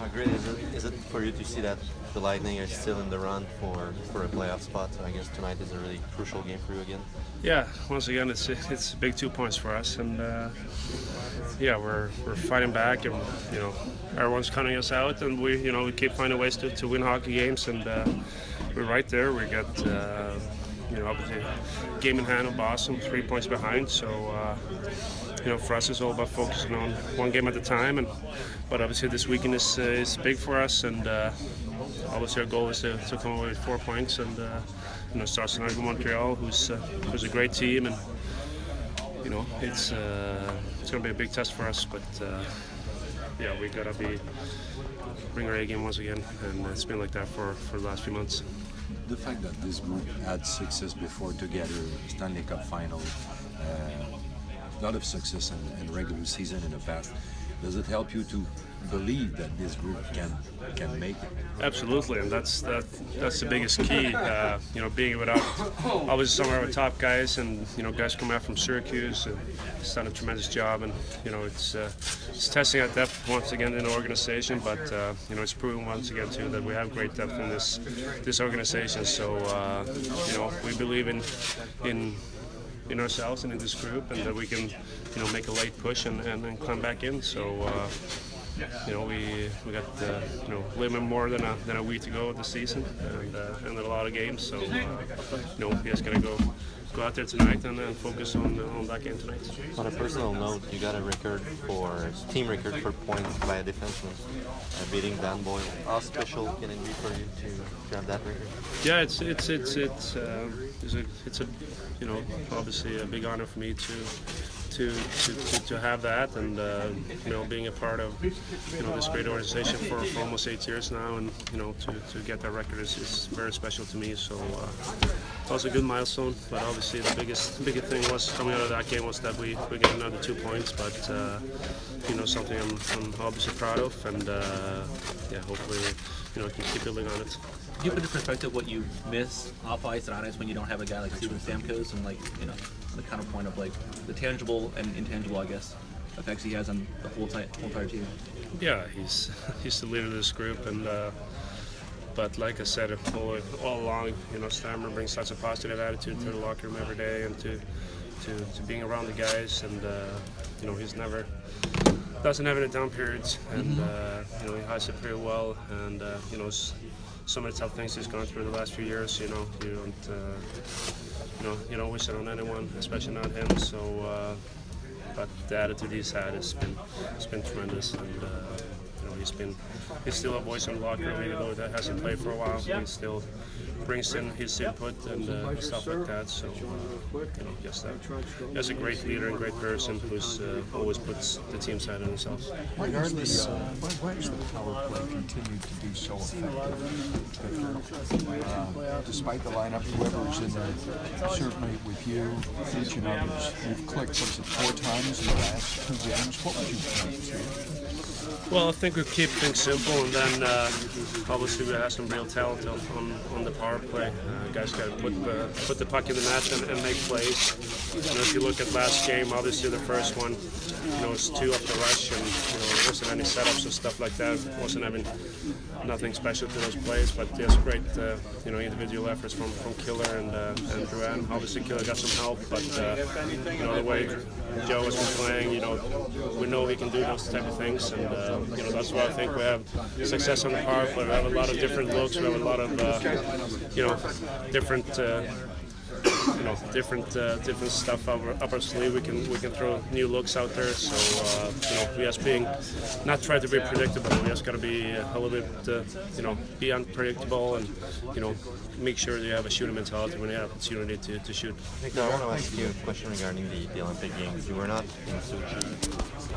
Great. Is it for you to see that the Lightning are still in the run for a playoff spot? So I guess tonight is a really crucial game for you again. Yeah, once again, it's big 2 points for us, and yeah, we're fighting back, and everyone's counting us out, and we keep finding ways to win hockey games, and we're right there. We got obviously game in hand of Boston, 3 points behind, so. For us, it's all about focusing on one game at a time, but obviously this weekend is big for us, and obviously our goal is to come away with 4 points and start tonight with Montreal, who's a great team, and it's going to be a big test for us, but yeah, we gotta bring our A game once again, and it's been like that for the last few months. The fact that this group had success before together, Stanley Cup final, a lot of success in regular season in the past. Does it help you to believe that this group can make it? Absolutely, and that's the biggest key. Being without obviously some of our top guys, and guys come out from Syracuse, and it's done a tremendous job, and it's testing our depth once again in the organization. But it's proven once again too that we have great depth in this organization. So we believe in ourselves and in this group, and that we can make a late push and climb back in. So we got a little bit more than a week to go of the season, and a lot of games. So we just gotta go out there tonight and focus on that game tonight. On a personal note, you got a team record for points by a defenseman, beating Dan Boyle. How special can it be for you to have that record? Yeah, it's obviously a big honor for me to have that, and being a part of this great organization for almost 8 years now, and to get that record is very special to me. So it was a good milestone, but obviously the biggest thing was coming out of that game was that we got another 2 points, but something I'm obviously proud of, and hopefully can keep building on it. Do you put into perspective what you miss off ice and on ice when you don't have a guy like Steven Stamkos, and the counterpoint of the tangible and intangible, I guess, effects he has on the whole entire team? Yeah, he's the leader of this group, and but like I said all along, Stammer brings such a positive attitude to the locker room every day, and to being around the guys, and he's never doesn't have any down periods, and he hides it pretty well, and some of the tough things he's gone through the last few years, you don't wish it on anyone, especially not him. So, but the attitude he's had has been tremendous, and he's still a voice in the locker room, even though that hasn't played for a while. He still brings in his input and stuff like that. So, he's a great leader and great person who's always puts the team side on himself. Regardless, why does the power play continue to be so effective? Despite the lineup, whoever's in there, certainly with you, Fitch and others, you've clicked, 4 times in the last 2 games. What would you point to? Well, I think we keep things simple, and then obviously we have some real talent on the power play. Guys got to put the puck in the net and make plays. If you look at last game, obviously the first one, it was 2 off the rush, and there wasn't any setups and stuff like that. Wasn't having nothing special to those plays, but just great individual efforts from Killer and Drouin. Obviously Killer got some help, but the way Joe has been playing, we know he can do those type of things, and that's why I think we have success on the power play. We have a lot of different looks. We have a lot of different stuff up our sleeve. We can throw new looks out there. So we just being not try to be predictable. We just got to be a little bit be unpredictable, and make sure that you have a shooting mentality when you have opportunity to shoot. Victor, I want to ask you a question regarding the Olympic Games. You were not in Sochi.